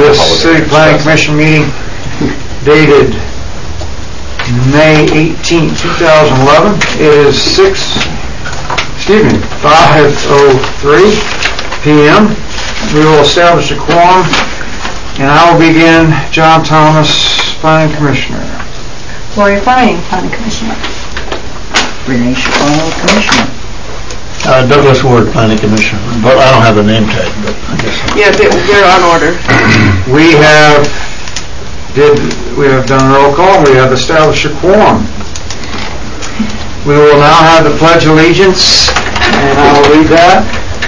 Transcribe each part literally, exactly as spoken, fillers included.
this City Planning Commission meeting dated May eighteenth, two thousand eleven. It is six, excuse me, five oh three p m We will establish a quorum, and I will begin. John Thomas, Planning Commissioner. Gloria Fine, Planning Commissioner. Renee Chicago, Commissioner. Uh, Douglas Ward, Planning Commissioner. But I don't have a name tag, but I guess. Yeah, they're, they're on order. We have did we have done a roll call. We have established a quorum. We will now have the Pledge of Allegiance, and I will read that.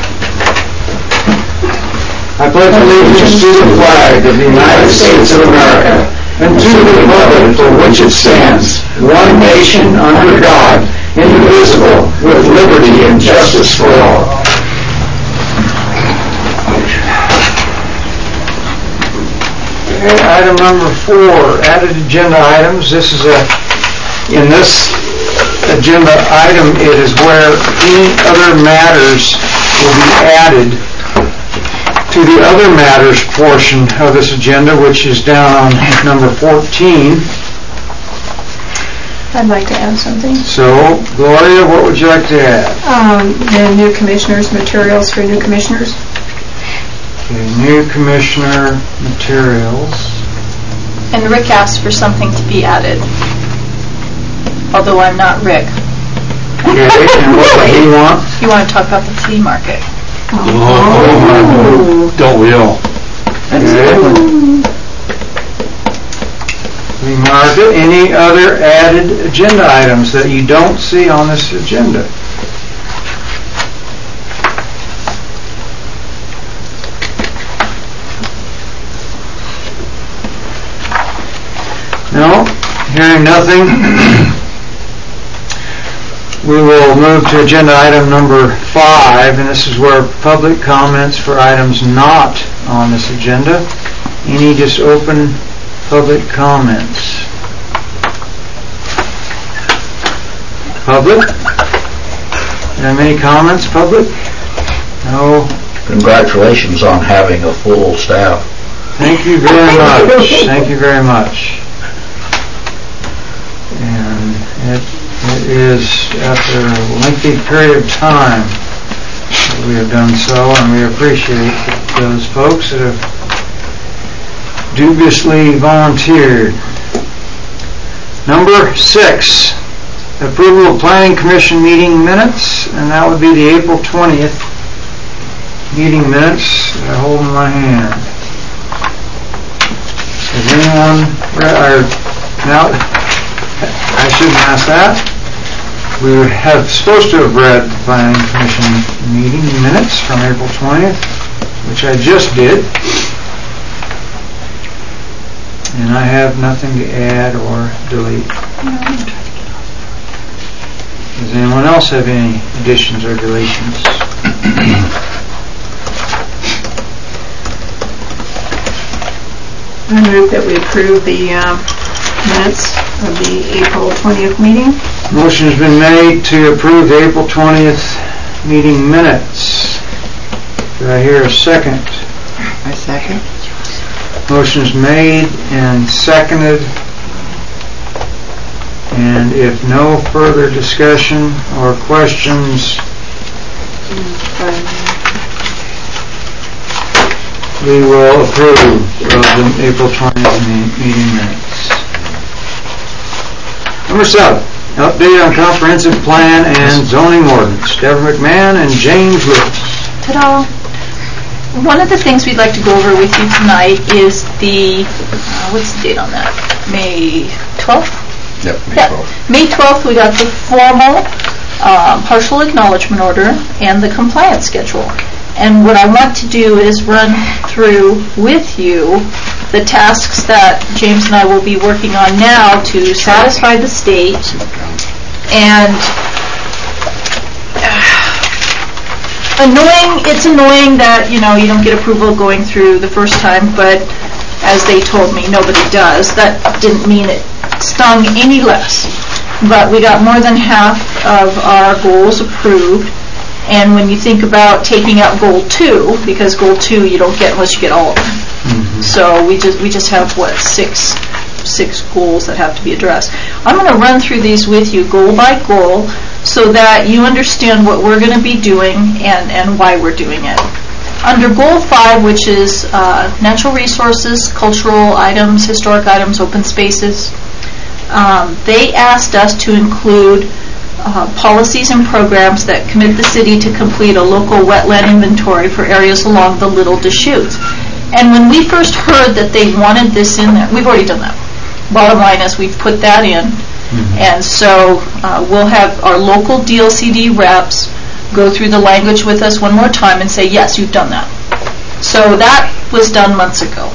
I pledge allegiance to the flag of the United States of America and to the republic for which it stands, one nation under God, indivisible, with liberty and justice for all. Okay, item number four, added agenda items. This is a, in this agenda item, it is where any other matters will be added to the other matters portion of this agenda, which is down on number fourteen. I'd like to add something. So, Gloria, what would you like to add? Um, the new commissioners, materials for new commissioners. Okay, new commissioner materials. And Rick asked for something to be added, although I'm not Rick. Okay, and what do you want? You want to talk about the flea market? Oh, don't we all? Okay. We mark it. Any other added agenda items that you don't see on this agenda? No? Hearing nothing. We will move to agenda item number five, and this is where public comments for items not on this agenda. Any just open public comments? Public? Do you have any comments, public? No? Congratulations on having a full staff. Thank you very much. Thank you very much. And it It is after a lengthy period of time that we have done so, and we appreciate those folks that have dubiously volunteered. Number six, approval of Planning Commission meeting minutes, and that would be the April twentieth meeting minutes that I hold in my hand. Has anyone read, or now, I shouldn't ask that. We have supposed to have read the Planning Commission meeting minutes from April twentieth, which I just did. And I have nothing to add or delete. Does anyone else have any additions or deletions? I move that we approve the uh, minutes of the April twentieth meeting. Motion has been made to approve the April twentieth meeting minutes. Do I hear a second? I second. Motion is made and seconded. And if no further discussion or questions, we will approve of the April twentieth meeting minutes. Number seven, update on comprehensive plan and zoning ordinance. Deborah McMahon and James Lewis. Ta-da! One of the things we'd like to go over with you tonight is the, uh, what's the date on that? May twelfth? Yep, May Yeah. twelfth. May twelfth, we got the formal uh, partial acknowledgement order and the compliance schedule. And what I want to do is run through with you the tasks that James and I will be working on now to satisfy the state. And uh, annoying, it's annoying that, you know, you don't get approval going through the first time, but as they told me, nobody does. That didn't mean it stung any less. But we got more than half of our goals approved. And when you think about taking out goal two, because goal two you don't get unless you get all of them. Mm-hmm. So we just, we just have, what, six, six goals that have to be addressed. I'm going to run through these with you goal by goal so that you understand what we're going to be doing and, and why we're doing it. Under Goal five, which is uh, natural resources, cultural items, historic items, open spaces, um, they asked us to include uh, policies and programs that commit the city to complete a local wetland inventory for areas along the Little Deschutes. And when we first heard that they wanted this in there, we've already done that. Bottom line is we've put that in. Mm-hmm. And so uh, we'll have our local D L C D reps go through the language with us one more time and say, yes, you've done that. So that was done months ago.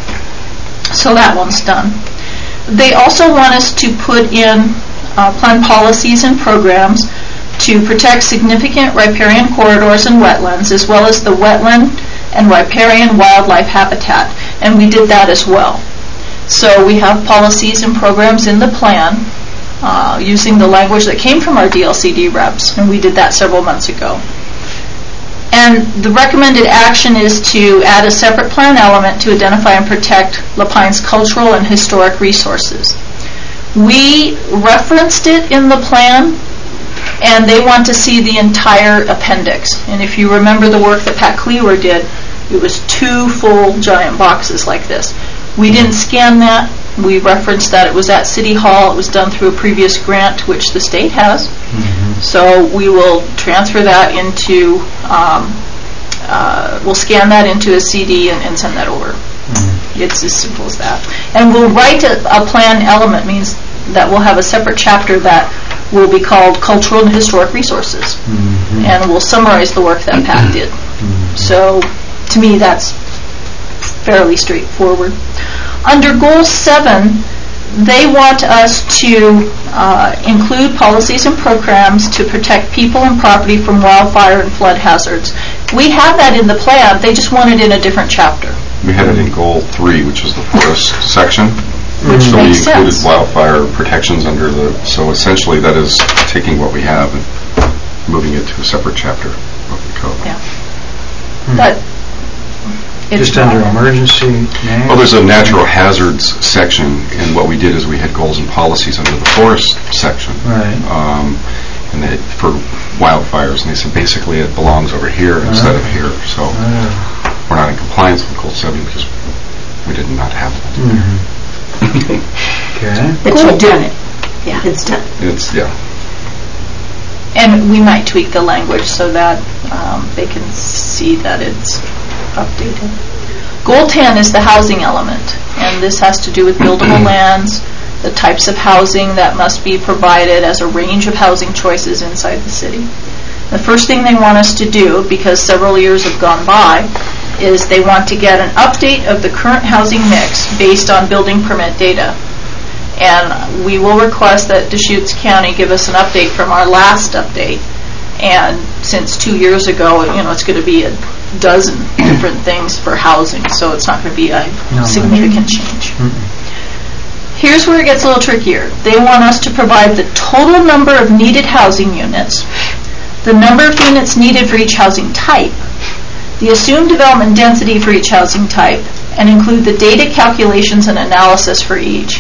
So that one's done. They also want us to put in uh, plan policies and programs to protect significant riparian corridors and wetlands, as well as the wetland and riparian wildlife habitat. And we did that as well. So we have policies and programs in the plan uh, using the language that came from our D L C D reps, and we did that several months ago. And the recommended action is to add a separate plan element to identify and protect La Pine's cultural and historic resources. We referenced it in the plan, and they want to see the entire appendix. And if you remember the work that Pat Cleaver did, it was two full giant boxes like this. We didn't scan that. We referenced that it was at City Hall. It was done through a previous grant, which the state has. Mm-hmm. So we will transfer that into, um, uh, we'll scan that into a C D and, and send that over. Mm-hmm. It's as simple as that. And we'll write a, a plan element, means that we'll have a separate chapter that will be called Cultural and Historic Resources. Mm-hmm. And we'll summarize the work that Pat did. Mm-hmm. So to me, that's fairly straightforward. Under Goal seven, they want us to uh, include policies and programs to protect people and property from wildfire and flood hazards. We have that in the plan, they just want it in a different chapter. We had it in Goal three, which is the forest section. Which so we makes included sense. wildfire protections under the, so essentially that is taking what we have and moving it to a separate chapter of the code. Yeah. Hmm. But it's just under emergency management. Well, there's a natural hazards section, and what we did is we had goals and policies under the forest section. Right. Um, and they, for wildfires, and they said basically it belongs over here uh-huh. instead of here. So uh-huh. we're not in compliance with Goal seven because we did not have it. Mm-hmm. Okay. But you've done it. Yeah, it's done. It's, yeah. And we might tweak the language so that um, they can see that it's updated. Goal ten is the housing element, and this has to do with buildable lands, the types of housing that must be provided as a range of housing choices inside the city. The first thing they want us to do, because several years have gone by, is they want to get an update of the current housing mix based on building permit data. And we will request that Deschutes County give us an update from our last update. And since two years ago, you know, it's going to be a dozen different things for housing, so it's not going to be a no, significant change. Mm-mm. Here's where it gets a little trickier. They want us to provide the total number of needed housing units, the number of units needed for each housing type, the assumed development density for each housing type, and include the data calculations and analysis for each.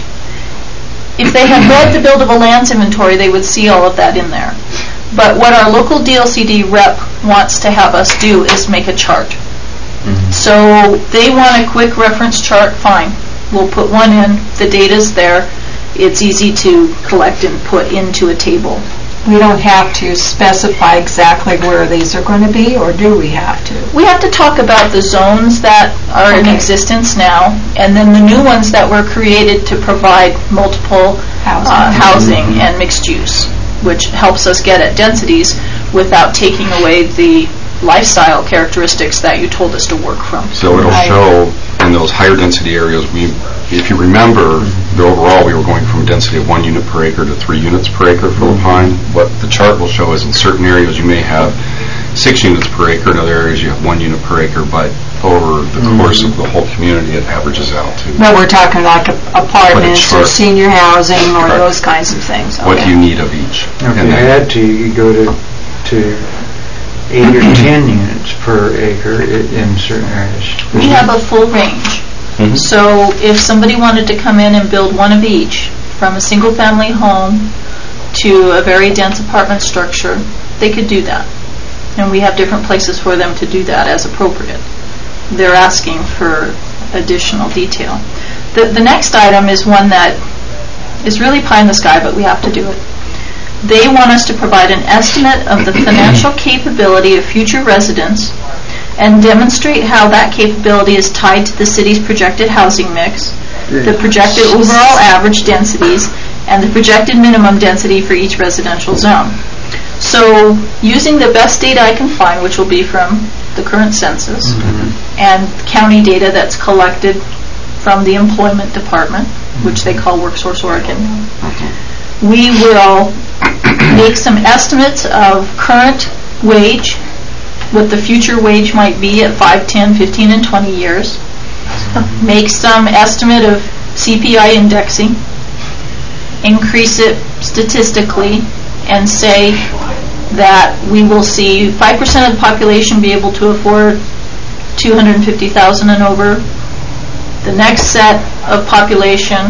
If they had read the buildable lands inventory, they would see all of that in there. But what our local D L C D rep wants to have us do is make a chart. Mm-hmm. So they want a quick reference chart, fine. We'll put one in, the data's there, it's easy to collect and put into a table. We don't have to specify exactly where these are going to be, or do we have to? We have to talk about the zones that are okay. in existence now, and then the new ones that were created to provide multiple housing, uh, housing mm-hmm. and mixed use, which helps us get at densities without taking away the lifestyle characteristics that you told us to work from. So it'll I, show in those higher density areas, we, if you remember, the overall we were going from a density of one unit per acre to three units per acre for La Pine. What the chart will show is in certain areas you may have six units per acre, in other areas you have one unit per acre, but over the mm-hmm. course of the whole community it averages out to. No, we're talking like apartments or senior housing or Correct. Those kinds of things. Okay. What do you need of each? If and you add to, you go to to eight or ten units per acre in certain areas. We have a full range. Mhm. So if somebody wanted to come in and build one of each, from a single-family home to a very dense apartment structure, they could do that. And we have different places for them to do that as appropriate. They're asking for additional detail. The, the next item is one that is really pie in the sky, but we have to do it. They want us to provide an estimate of the financial capability of future residents and demonstrate how that capability is tied to the city's projected housing mix, the projected overall average densities, and the projected minimum density for each residential zone. So, using the best data I can find, which will be from the current census, mm-hmm. and county data that's collected from the employment department, mm-hmm. which they call WorkSource Oregon, mm-hmm. we will make some estimates of current wage, what the future wage might be at five, ten, fifteen, and twenty years, mm-hmm. make some estimate of C P I indexing, increase it statistically, and say that we will see five percent of the population be able to afford two hundred fifty thousand dollars and over. The next set of population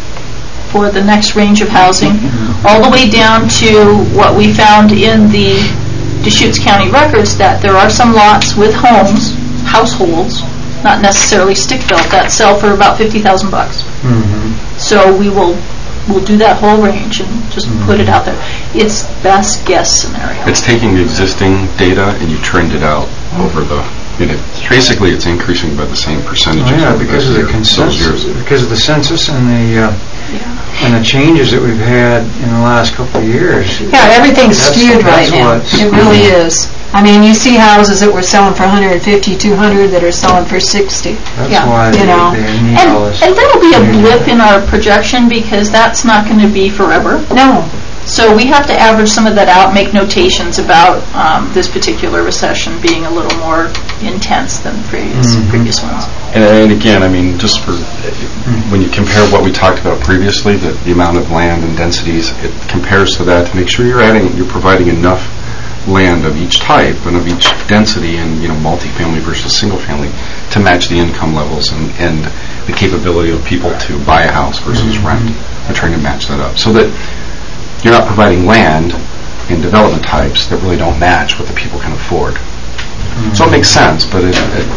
for the next range of housing, all the way down to what we found in the Deschutes County records, that there are some lots with homes, households, not necessarily stick-built, that sell for about fifty thousand bucks. Mm-hmm. So we will we'll do that whole range and just mm-hmm. put it out there. It's best guess scenario. It's taking the existing data and you trend it out over the, you know, basically it's increasing by the same percentages. Oh, yeah, because of the consensus, because of the census and the uh, yeah. and the changes that we've had in the last couple of years. Yeah, everything's that's, skewed that's right now. It really is. I mean, you see houses that were selling for one hundred fifty, two hundred that are selling for sixty. That's yeah. why you they, know. they need and, all this. And that'll be a blip in our projection because that's not going to be forever. No. So we have to average some of that out, make notations about um, this particular recession being a little more intense than previous mm-hmm. previous ones. And, and again, I mean, just for when you compare what we talked about previously, the, the amount of land and densities, it compares to that to make sure you're adding, you're providing enough land of each type and of each density, and you know, multifamily versus single family, to match the income levels and, and the capability of people to buy a house versus mm-hmm. rent. We're trying to match that up so that you're not providing land in development types that really don't match what the people can afford. Mm-hmm. So it makes sense, but it, it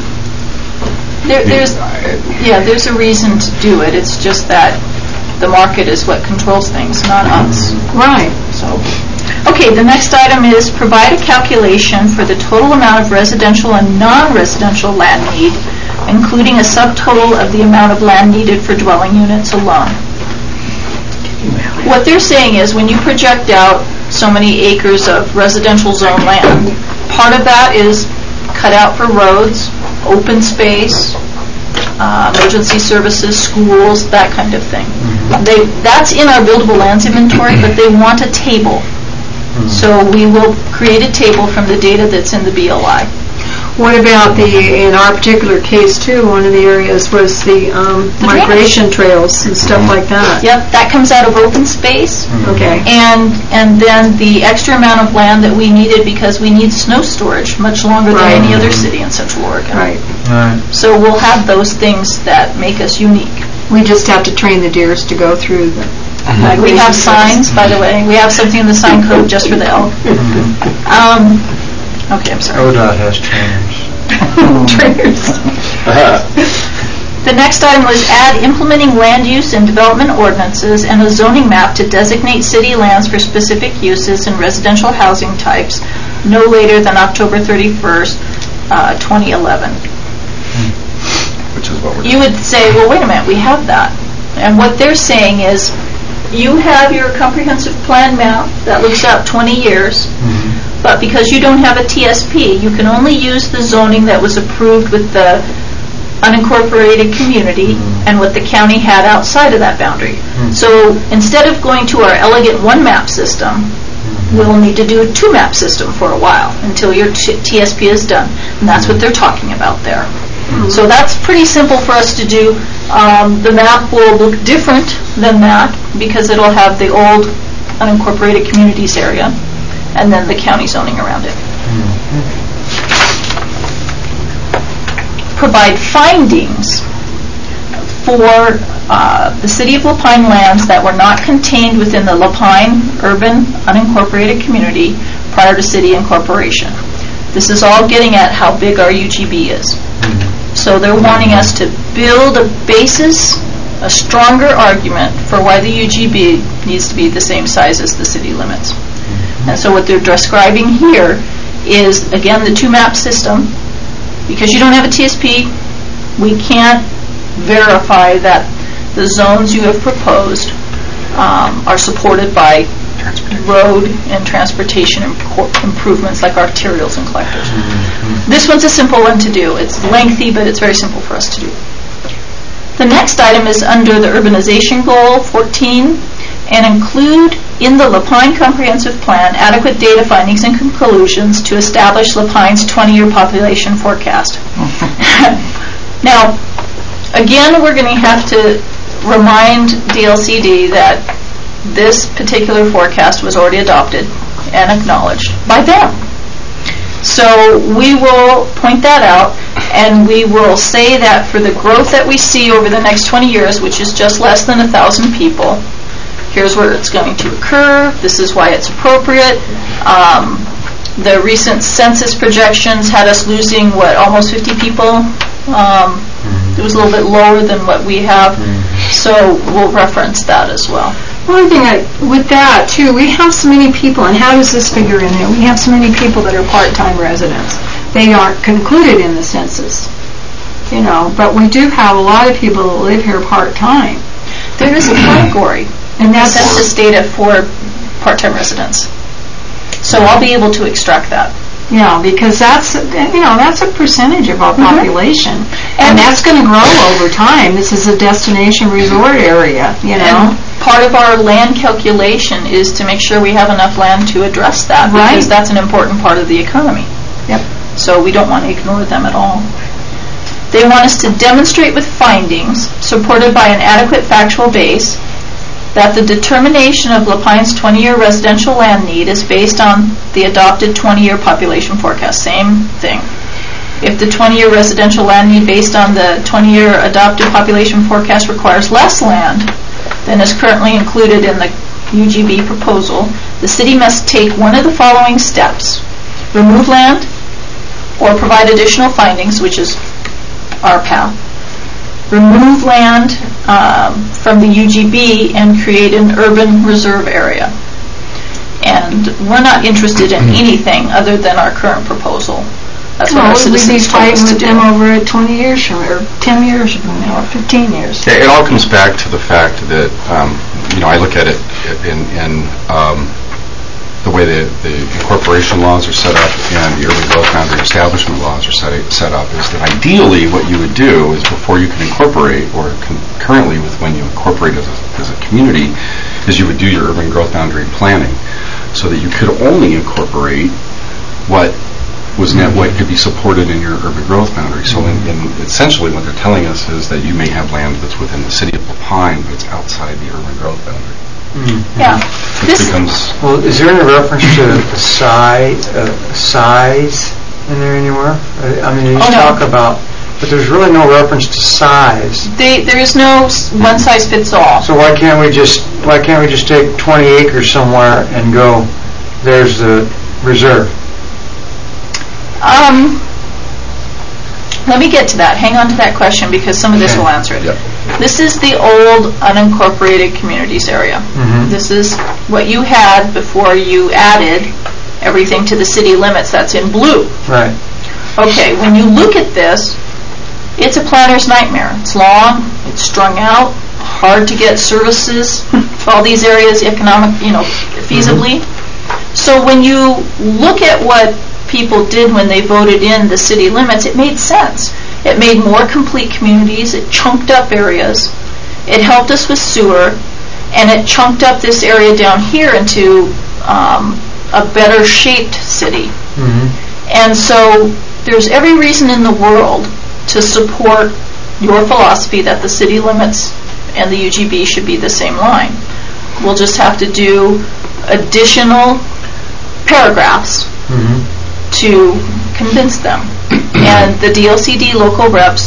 there, there's yeah, there's a reason to do it. It's just that the market is what controls things, not mm-hmm. us. Right. So. Okay, the next item is provide a calculation for the total amount of residential and non-residential land need, including a subtotal of the amount of land needed for dwelling units alone. What they're saying is when you project out so many acres of residential zone land, part of that is cut out for roads, open space, uh, emergency services, schools, that kind of thing. They, that's in our buildable lands inventory, but they want a table. So we will create a table from the data that's in the B L I. What about the, in our particular case too, one of the areas was the, um, the migration trails and stuff like that. Yep, that comes out of open space. Mm-hmm. Okay. And and then the extra amount of land that we needed because we need snow storage much longer right. than any other city in Central Oregon. Right. Right. So we'll have those things that make us unique. We just have to train the deers to go through the Uh, we have signs, by the way. We have something in the sign code just for the elk. Um, okay, I'm sorry. O D O T has trainers. Trainers. The next item was add implementing land use and development ordinances and a zoning map to designate city lands for specific uses and residential housing types no later than October thirty-first, uh, twenty eleven. Which is what we're You would say, well, wait a minute, we have that. And what they're saying is, you have your comprehensive plan map that looks out twenty years, mm-hmm. but because you don't have a T S P, you can only use the zoning that was approved with the unincorporated community mm-hmm. and what the county had outside of that boundary. Mm-hmm. So instead of going to our elegant one-map system, mm-hmm. we'll need to do a two-map system for a while until your t- T S P is done. And that's mm-hmm. what they're talking about there. Mm-hmm. So that's pretty simple for us to do. Um, the map will look different than that because it'll have the old unincorporated communities area and then the county zoning around it. Mm-hmm. Provide findings for uh, the City of LaPine lands that were not contained within the LaPine urban unincorporated community prior to city incorporation. This is all getting at how big our U G B is. So they're wanting us to build a basis, a stronger argument for why the U G B needs to be the same size as the city limits. And so what they're describing here is, again, the two-map system. Because you don't have a T S P, we can't verify that the zones you have proposed um, are supported by road and transportation impo- improvements like arterials and collectors. Mm-hmm. This one's a simple one to do. It's lengthy, but it's very simple for us to do. The next item is under the urbanization goal fourteen, and include in the LaPine Comprehensive Plan adequate data findings and conclusions to establish LaPine's twenty-year population forecast. Now, again, we're going to have to remind D L C D that this particular forecast was already adopted and acknowledged by them. So we will point that out, and we will say that for the growth that we see over the next twenty years, which is just less than one thousand people, here's where it's going to occur, this is why it's appropriate. Um, the recent census projections had us losing, what, almost fifty people? Um, it was a little bit lower than what we have, so we'll reference that as well. One thing I, with that too, we have so many people, and how does this figure in there? We have so many people that are part-time residents. They aren't concluded in the census, you know, but we do have a lot of people that live here part-time. There is a category and that's census data for part-time residents. So I'll be able to extract that. Yeah, because that's, you know, that's a percentage of our Mm-hmm. population. And, and that's going to grow over time. This is a destination resort area, you know. And part of our land calculation is to make sure we have enough land to address that, right, because that's an important part of the economy. Yep. So we don't want to ignore them at all. They want us to demonstrate with findings supported by an adequate factual base that the determination of LaPine's twenty-year residential land need is based on the adopted twenty-year population forecast. Same thing. If the twenty-year residential land need based on the twenty-year adopted population forecast requires less land than is currently included in the U G B proposal, the city must take one of the following steps: remove land or provide additional findings, which is our path. Remove land um, from the U G B and create an urban reserve area. And we're not interested in anything other than our current proposal. That's what our Well, we'd be citizens told fighting us to with do. them over it twenty years from, or ten years from now, or fifteen years. It it all comes back to the fact that, um, you know, I look at it in, in um, the way the, the incorporation laws are set up and the urban growth boundary establishment laws are set, set up, is that ideally what you would do is before you can incorporate, or concurrently with when you incorporate as a, as a community, is you would do your urban growth boundary planning so that you could only incorporate what was net, what could be supported in your urban growth boundary. So in, in essentially what they're telling us is that you may have land that's within the city of LaPine that's outside the urban growth boundary. Mm-hmm. Yeah. Which This, becomes, Well, is there any reference to the size, uh, size in there anywhere? Uh, I mean, you Oh, no. talk about, but there's really no reference to size. they, there is no s- one size fits all. So why can't we just, why can't we just take twenty acres somewhere and go, there's the reserve? Um, let me get to that. Hang on to that question because some of this Okay. will answer it. Yep. This is the old unincorporated communities area. Mhm. This is what you had before you added everything to the city limits. That's in blue. Right. Okay, when you look at this, it's a planner's nightmare. It's long, it's strung out, hard to get services to all these areas economic, you know, feasibly. So when you look at what people did when they voted in the city limits, it made sense. It made more complete communities, it chunked up areas, it helped us with sewer, and it chunked up this area down here into um, a better shaped city. Mm-hmm. And so there's every reason in the world to support your philosophy that the city limits and the U G B should be the same line. We'll just have to do additional paragraphs Mm-hmm. to convince them. And the D L C D local reps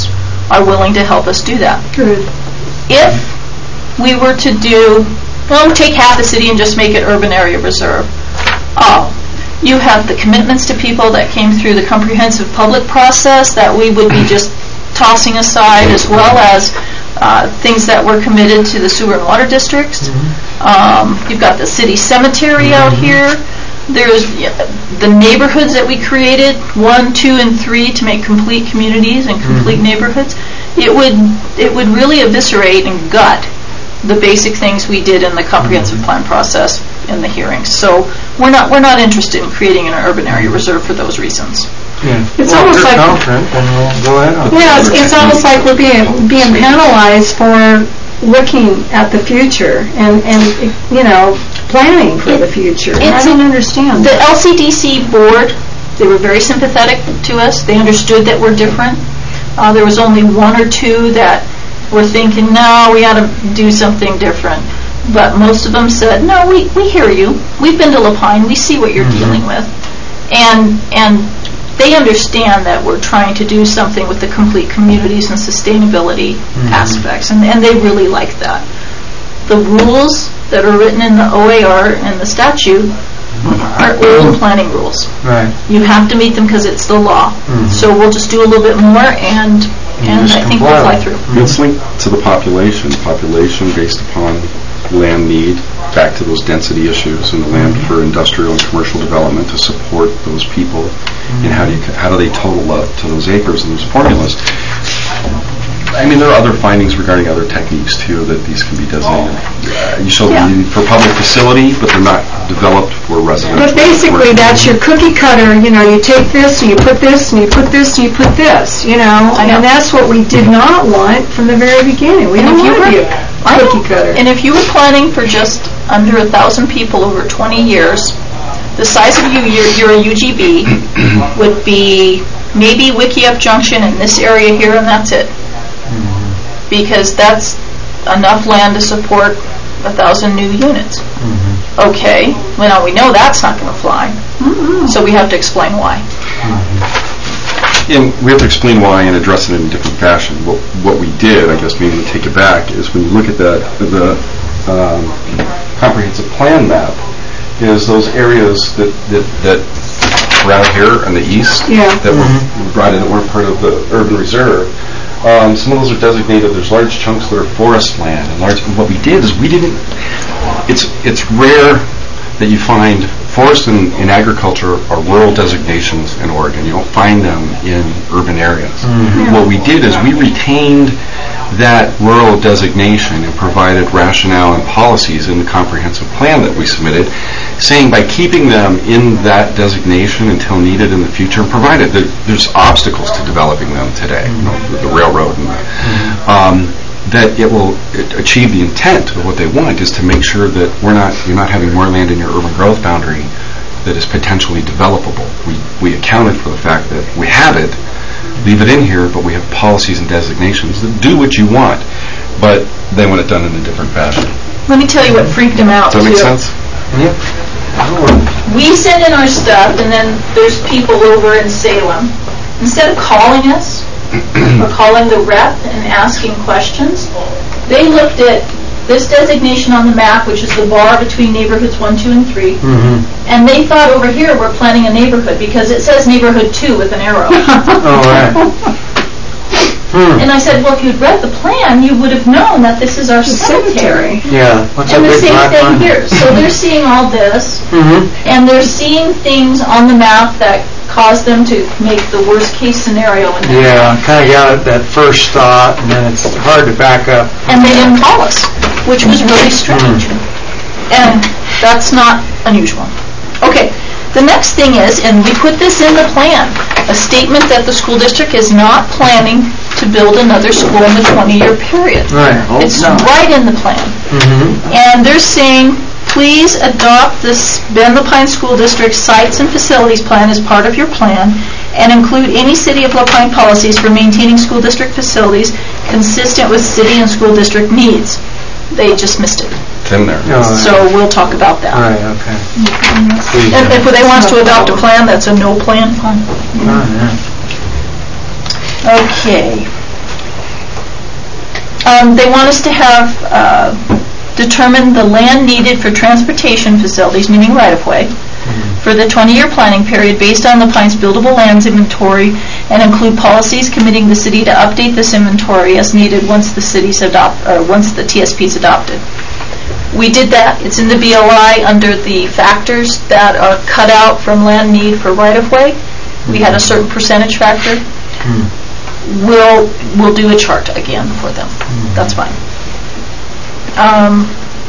are willing to help us do that. Good. If we were to do, well, take half the city and just make it urban area reserve, oh, you have the commitments to people that came through the comprehensive public process that we would be just tossing aside, as well as uh, things that were committed to the sewer and water districts. Um, you've got the city cemetery out here. There's the neighborhoods that we created, one, two, and three, to make complete communities and complete neighborhoods. It would it would really eviscerate and gut the basic things we did in the comprehensive plan process in the hearings. So we're not we're not interested in creating an urban area reserve for those reasons. Yeah. It's Well, almost if you're like- confident, then we'll go ahead on it. Yeah, it's, it's almost like we're being being penalized for looking at the future and, and you know, planning for the future. And I It's don't a- understand The that. L C D C board, they were very sympathetic to us. They understood that we're different. Uh, there was only one or two that were thinking, no, we ought to do something different. But most of them said, no, we, we hear you. We've been to Lapine. We see what you're dealing with. And and they understand that we're trying to do something with the complete communities and sustainability aspects. And, and they really like that. The rules that are written in the O A R and the statute are old planning rules. Right. You have to meet them because it's the law. So we'll just do a little bit more, and and just I think we'll comply. fly through. It's linked to the population, population based upon land need, back to those density issues, and the land for industrial and commercial development to support those people, and how do you, how do they total up to those acres and those formulas. I mean, there are other findings regarding other techniques, too, that these can be designated. Uh, You show Yeah. them for public facility, but they're not developed for residential. But basically, that's your cookie cutter, you know, you take this, and you put this, and you put this, and you put this, you know? I know. And that's what we did not want from the very beginning. We And don't if you want to be were- a I know. cookie cutter. And if you were planning for just under a thousand people over twenty years, the size of you, your, your U G B would be maybe Wickiup Junction in this area here, and that's it. Because that's enough land to support a thousand new units. Okay, well now we know that's not going to fly, so we have to explain why. And we have to explain why and address it in a different fashion. What, what we did, I guess, maybe to take it back, is when you look at that, the um, comprehensive plan map, is those areas that, that, that were out here in the east, Yeah. that were brought in, that weren't part of the urban reserve. Um, some of those are designated, there's large chunks that are forest land, and large, and what we did is we didn't, it's, it's rare that you find forest and, and agriculture are rural designations in Oregon. You don't find them in urban areas. What we did is we retained that rural designation and provided rationale and policies in the comprehensive plan that we submitted, saying by keeping them in that designation until needed in the future, and provided that there's obstacles to developing them today, you know, the, the railroad and the, um, that it will achieve the intent of what they want, is to make sure that we're not, you're not having more land in your urban growth boundary that is potentially developable. We, we accounted for the fact that we have it, leave it in here, but we have policies and designations that do what you want, but they want it done in a different fashion. Let me tell you what freaked them out. Does that make too. sense? We send in our stuff, and then there's people over in Salem. Instead of calling us or calling the rep and asking questions, they looked at this designation on the map, which is the bar between neighborhoods one, two, and three, and they thought over here we're planning a neighborhood because it says neighborhood two with an arrow. All right. And I said, well, if you'd read the plan, you would have known that this is our cemetery. Yeah. What's that And the big same black thing line? here. So they're seeing all this, Mhm. and they're seeing things on the map that cause them to make the worst case scenario. And, Yeah, kind of got it, that first thought, and then it's hard to back up. and they didn't call us, which was really strange. And that's not unusual. Okay, the next thing is, and we put this in the plan, a statement that the school district is not planning to build another school in the twenty-year period. Right. It's right in the plan. Mm-hmm. And they're saying, please adopt this Bend Lapine School District Sites and Facilities Plan as part of your plan, and include any City of Lapine policies for maintaining school district facilities consistent with city and school district needs. They just missed it. It's in there. All right. So we'll talk about that. All right, okay. Please. And if they want us to adopt a plan, that's a no plan, fine. All right. Okay. Um, They want us to have, uh, determine the land needed for transportation facilities, meaning right-of-way, for the twenty-year planning period based on the Pines buildable lands inventory, and include policies committing the city to update this inventory as needed once the city's adopt, or once the T S P is adopted. We did that. It's in the B L I under the factors that are cut out from land need for right-of-way. We had a certain percentage factor. We'll, we'll do a chart again for them. That's fine. Um,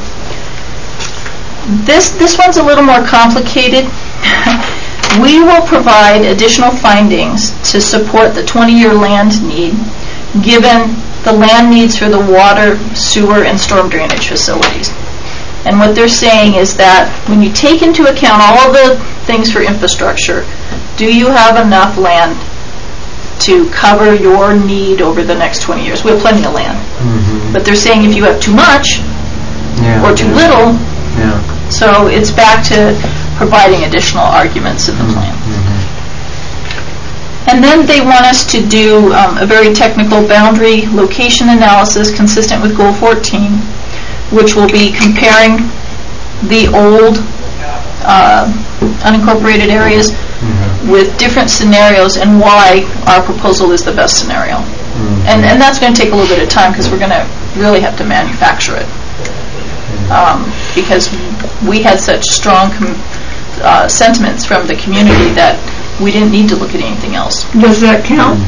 This, this one's a little more complicated. We will provide additional findings to support the twenty-year land need, given the land needs for the water, sewer, and storm drainage facilities. And what they're saying is that when you take into account all the things for infrastructure, do you have enough land to cover your need over the next twenty years? We have plenty of land. Mm-hmm. But they're saying if you have too much Yeah. or too little, Yeah. so it's back to providing additional arguments in the plan. And then they want us to do um, a very technical boundary location analysis consistent with Goal fourteen, which will be comparing the old uh, unincorporated areas with different scenarios and why our proposal is the best scenario. And, and that's going to take a little bit of time because we're going to really have to manufacture it. Um, because we had such strong com- uh, sentiments from the community that we didn't need to look at anything else. Does that count?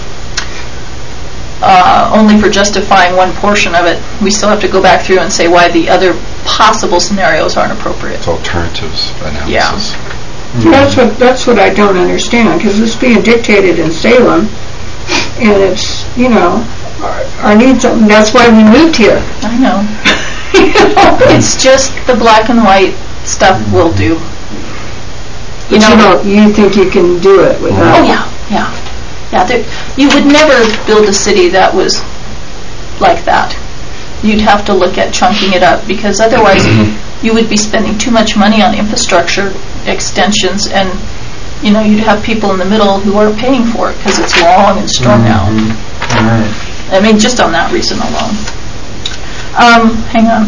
Uh, only for justifying one portion of it. We still have to go back through and say why the other possible scenarios aren't appropriate. It's alternatives analysis. Yeah. See, that's what, that's what I don't understand, because it's being dictated in Salem, and it's, you know, our, our needs, that's why we moved here. I know. It's just the black and white stuff we'll do. You know, you think you can do it without... Oh, yeah, yeah. Yeah, there, you would never build a city that was like that. You'd have to look at chunking it up, because otherwise you would be spending too much money on infrastructure extensions, and, you know, you'd have people in the middle who are paying for it because it's long and strung out. Right. I mean, just on that reason alone. Um, hang on.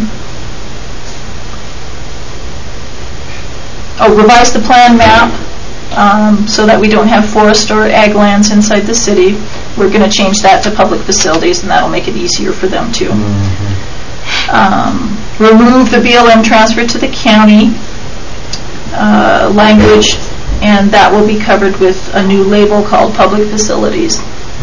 Oh, revise the plan map um, so that we don't have forest or ag lands inside the city. We're going to change that to public facilities, and that'll make it easier for them too. Um, remove the B L M transfer to the county uh, language, and that will be covered with a new label called public facilities.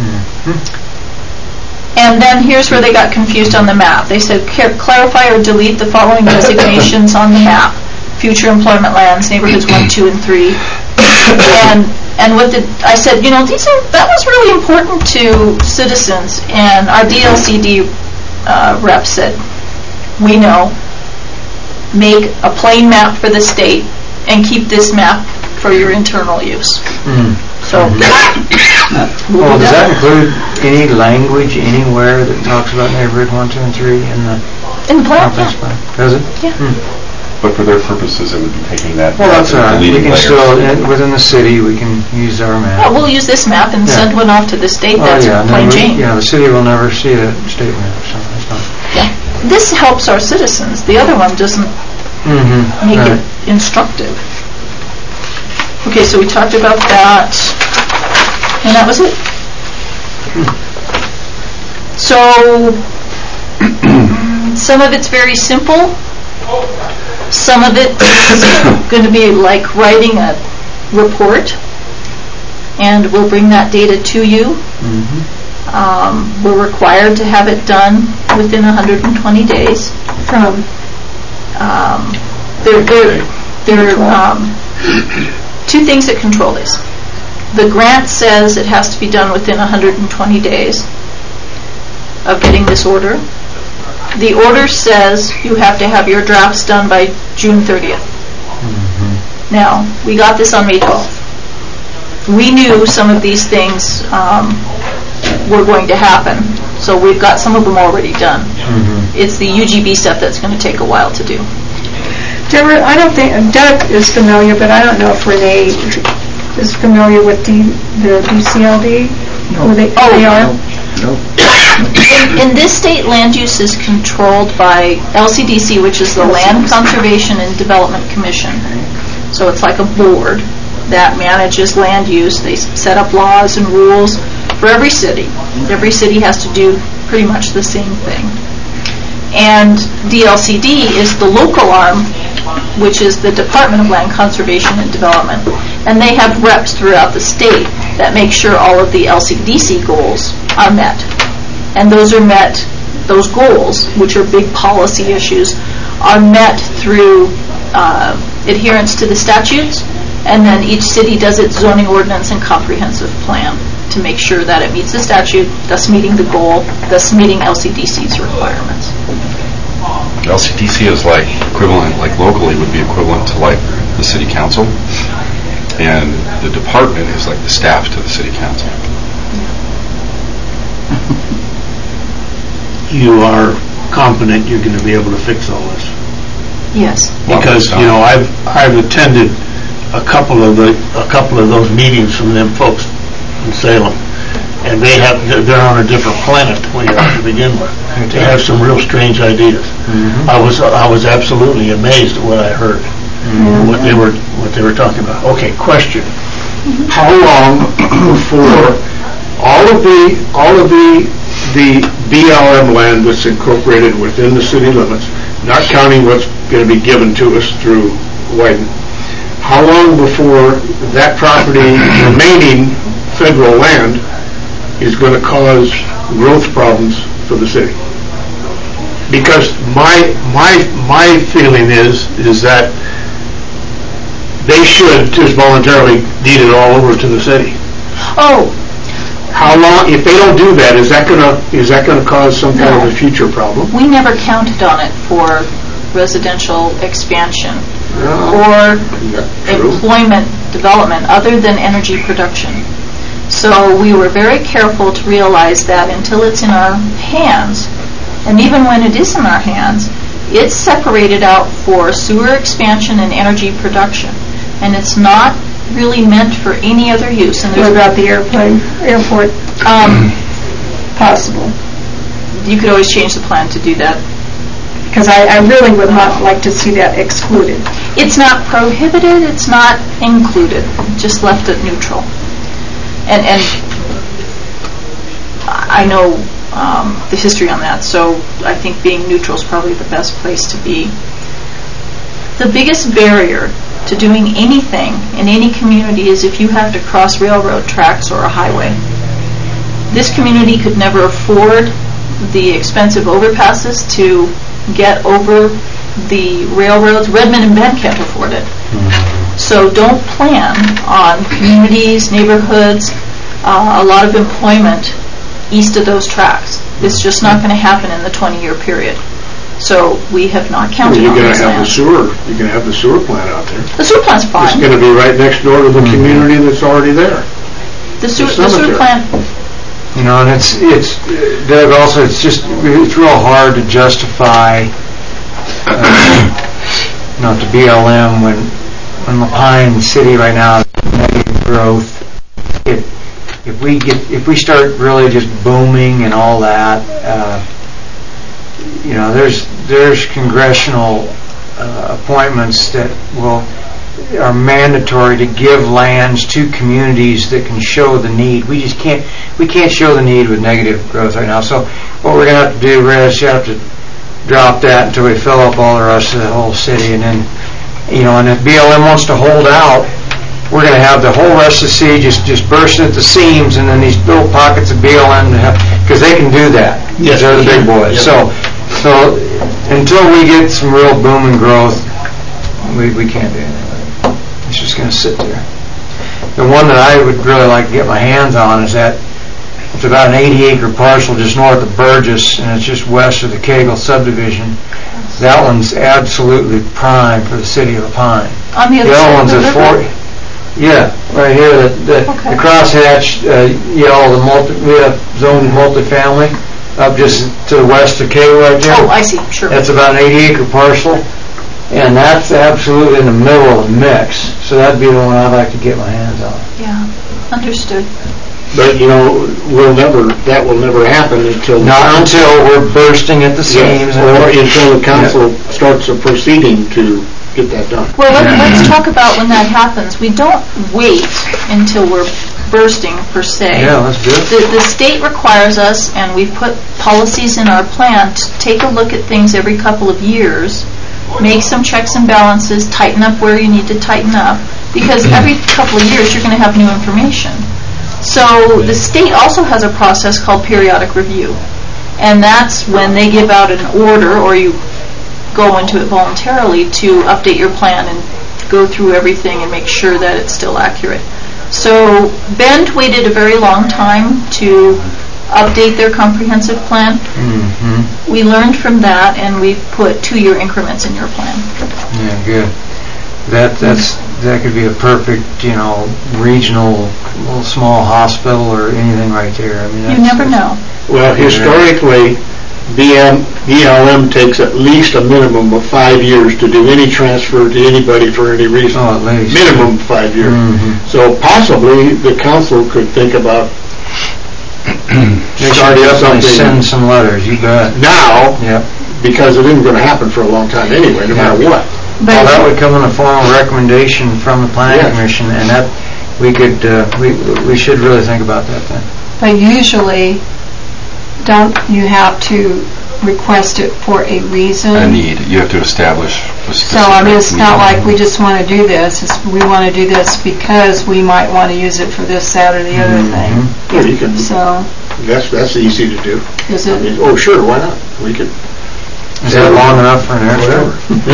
And then here's where they got confused on the map. They said clarify or delete the following designations on the map: future employment lands, neighborhoods one, two, and three. And and what did I said? You know, these are that was really important to citizens. And our D L C D uh, rep said, we know. Make a plain map for the state and keep this map for your internal use. Mm. So, we'll Well, do does that that include any language anywhere that talks about neighborhood one, two, and three in the in the plan. comprehensive Yeah. plan? Does it? Yeah. Hmm. But for their purposes, it would be taking that. Well, that's all right. We deleting can layers. still, in- within the city, we can use our Well, map. we'll use this map and Yeah. send one off to the state. Oh, That's yeah, and then plain we- Jane. Yeah, the city will never see a state map, so that's not. Yeah. This helps our citizens. The other one doesn't Mm-hmm. make Right. it instructive. Okay, so we talked about that, and that was it. So, some of it's very simple. Some of it is going to be like writing a report, and we'll bring that data to you. Mm-hmm. Um, we're required to have it done within one hundred twenty days. From, Um, there, there, there are um, two things that control this. The grant says it has to be done within one hundred twenty days of getting this order. The order says you have to have your drafts done by June thirtieth. Mm-hmm. Now, we got this on May twelfth. We knew some of these things um, were going to happen, so we've got some of them already done. Mm-hmm. It's the U G B stuff that's going to take a while to do. Deborah, I don't think, Doug is familiar, but I don't know if Renee is familiar with the, the B C L D, who they, Oh, they are. Nope. In, in this state, land use is controlled by L C D C, which is the Land Conservation and Development Commission. So it's like a board that manages land use. They s- set up laws and rules for every city. Every city has to do pretty much the same thing. And D L C D is the local arm, which is the Department of Land Conservation and Development. And they have reps throughout the state that make sure all of the L C D C goals are met. And those are met, those goals, which are big policy issues, are met through uh, adherence to the statutes, and then each city does its zoning ordinance and comprehensive plan to make sure that it meets the statute, thus meeting the goal, thus meeting L C D C's requirements. L C D C is like equivalent, like locally would be equivalent to like the city council, and the department is like the staff to the city council. You are confident you're going to be able to fix all this? Yes. Because, you know, I've, I've attended a couple of the, a couple of those meetings from them folks in Salem, and they have, they're, they're on a different planet when you have to begin with. They have some real strange ideas. Mm-hmm. I was, I was absolutely amazed at what I heard, mm-hmm. what they were, what they were talking about. Okay, question. How long before all of the, all of the, the B L M land that's incorporated within the city limits, not counting what's going to be given to us through Wyden, how long before that property, remaining federal land, is going to cause growth problems for the city? Because my my my feeling is is that they should just voluntarily deed it all over to the city. Oh, How long, if they don't do that, is that gonna is that gonna cause some kind of a future problem? we never counted on it for residential expansion No. or True. employment development other than energy production. So we were very careful to realize that until it's in our hands, and even when it is in our hands, it's separated out for sewer expansion and energy production. And it's not really meant for any other use. And What there's about the airplane, airport um, possible? you could always change the plan to do that. Because I, I really would not like to see that excluded. It's not prohibited, it's not included, just left it neutral. And and I know um, the history on that, so I think being neutral is probably the best place to be. The biggest barrier to doing anything in any community is if you have to cross railroad tracks or a highway. This community could never afford the expensive overpasses to get over the railroads. Redmond and Bend can't afford it. So don't plan on communities, neighborhoods, uh, a lot of employment east of those tracks. It's just not going to happen in the twenty-year period. So we have not Well, counted you're on gonna this have the land. sewer. You're gonna have the sewer plant out there. The sewer plant's It's fine. gonna be right next door to the community that's already there. The sewer, the the sewer cemetery. plant, You know, and it's, it's, Doug, also, it's just, it's real hard to justify, uh, not the B L M, when, when La Pine City right now is negative growth. If, if we get, if we start really just booming and all that, uh, you know, there's, there's congressional uh, appointments that will, are mandatory to give lands to communities that can show the need. We just can't, we can't show the need with negative growth right now. So what we're going to have to do, we're going to have to drop that until we fill up all the rest of the whole city. And then, you know, and if B L M wants to hold out, we're going to have the whole rest of the city just, just burst at the seams, and then these little pockets of B L M, because they can do that. Yes, They're the big boys. yes. So, so until we get some real boom and growth, we, we can't do anything with it. It's just going to sit there. The one that I would really like to get my hands on is that it's about an eighty acre parcel just north of Burgess, and it's just west of the Cagle subdivision. That one's absolutely prime for the city of La Pine. on the The other other side one's of a the river. forty. Yeah, right here, the, the, Okay. the crosshatch, uh, yellow, the multi, we have zoned multifamily up just to the west of Cagle right there. Oh, I see, sure. That's about an eighty acre parcel, and that's absolutely in the middle of the mix. So that'd be the one I'd like to get my hands on. Yeah, understood. But, you know, we'll never, that will never happen until... Not until we're bursting at the seams. Yeah, or until the council starts a proceeding to get that done. Well, let- let's talk about when that happens. We don't wait until we're bursting, per se. Yeah, let's do it. The, the state requires us, and we've put policies in our plan, to take a look at things every couple of years, make some checks and balances, tighten up where you need to tighten up, because every couple of years you're going to have new information. So the state also has a process called periodic review, and that's when they give out an order, or you go into it voluntarily, to update your plan and go through everything and make sure that it's still accurate. So Bend waited a very long time to update their comprehensive plan. Mm-hmm. We learned from that, and we've put two-year increments in your plan. Yeah, good. That, that's, that could be a perfect, you know, regional, little small hospital or anything right there. I mean, You that's- never know. Well, historically, B M, B L M takes at least a minimum of five years to do any transfer to anybody for any reason. Oh, at least. Minimum five years. Mhm. So possibly, the council could think about They should starting definitely something send some letters, you bet. now, Yep. because it isn't going to happen for a long time anyway, no matter what. Well, that would come in a formal recommendation from the planning Yes. commission, and that, we could, uh, we, we should really think about that then. But usually, don't you have to request it for a reason? A need, you have to establish a So, I mean, it's specific not need. like we just want to do this, it's, we want to do this because we might want to use it for this, that, or the other thing. Yeah, you can, So, that's, that's easy to do. is I it, mean, oh, sure, why not? We could, Is that long enough for an air show?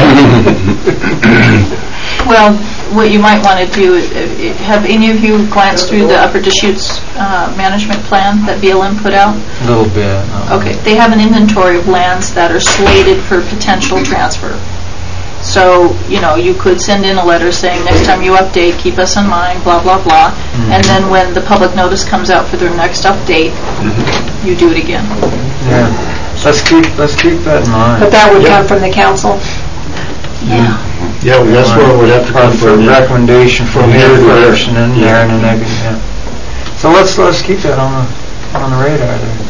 Well, what you might want to do, is, uh, have any of you glanced through the Upper Deschutes uh, management plan that B L M put out? A little bit. uh, Okay, they have an inventory of lands that are slated for potential transfer. So, you know, you could send in a letter saying, next time you update, keep us in mind, blah, blah, blah. And then when the public notice comes out for their next update, you do it again. Yeah. Let's keep, let's keep that in mind. but that would come from the council? Yeah. yeah, well, that's where it would have to come For from. yeah. recommendation from From here here first, first. and then there, and then they can, yeah. So let's, let's keep that on the, on the radar there.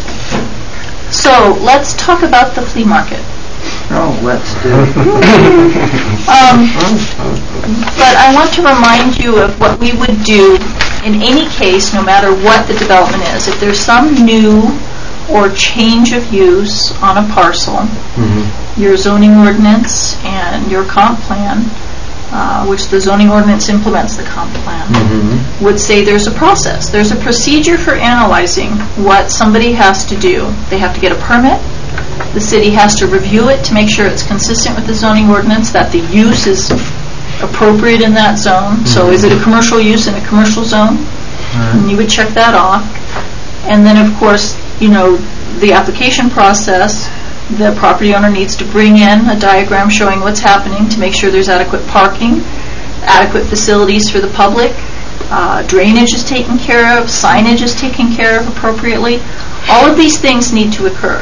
So, let's talk about the flea market. Oh, let's do. Um, But I want to remind you of what we would do in any case, no matter what the development is. If there's some new or change of use on a parcel, Mm-hmm. your zoning ordinance and your comp plan, uh, which the zoning ordinance implements the comp plan, Mm-hmm. would say there's a process. There's a procedure for analyzing what somebody has to do. They have to get a permit. The city has to review it to make sure it's consistent with the zoning ordinance, that the use is appropriate in that zone. So is it a commercial use in a commercial zone? And you would check that off. And then, of course, you know, the application process, the property owner needs to bring in a diagram showing what's happening to make sure there's adequate parking, adequate facilities for the public, uh, drainage is taken care of, signage is taken care of appropriately. All of these things need to occur.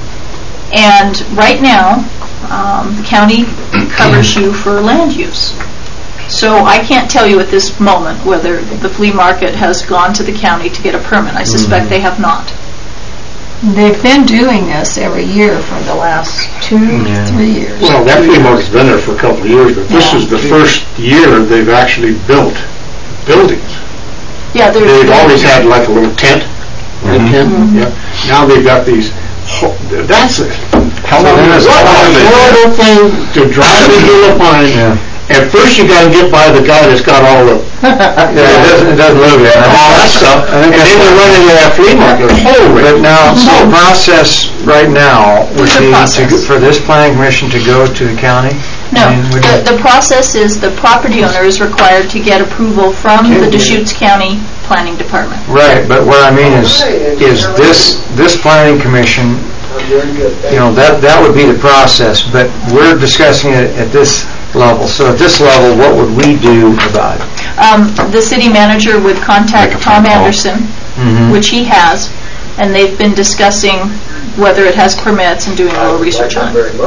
And right now, um, the county covers you for land use. So I can't tell you at this moment whether the flea market has gone to the county to get a permit. I suspect they have not. They've been doing this every year for the last two, Yeah. three years. Well, that flea market's been there for a couple of years, but this Yeah. is the first year they've actually built buildings. Yeah, they're, They've always had like a little tent, a tent, yeah. Now they've got these, ho- that's it. How long What is a horrible thing to drive into La Pine. Yeah. At first you gotta get by the guy that's got all the, Yeah, it doesn't, it doesn't look good. all that stuff, I think and then that's you run into that flea market, holy. But now, so the process right now would What's the be to, process? go- for this planning commission to go to the county? no, I mean, would the, it- the process is the property owner is required to get approval from the Deschutes County Planning Department. Right, but what I mean is, is this, this planning commission, you know, that, that would be the process, but we're discussing it at this level. So at this level, what would we do about it? Um, the city manager would Make contact a phone Tom call. Anderson, Mhm. which he has, and they've been discussing whether it has permits and doing a little research on it.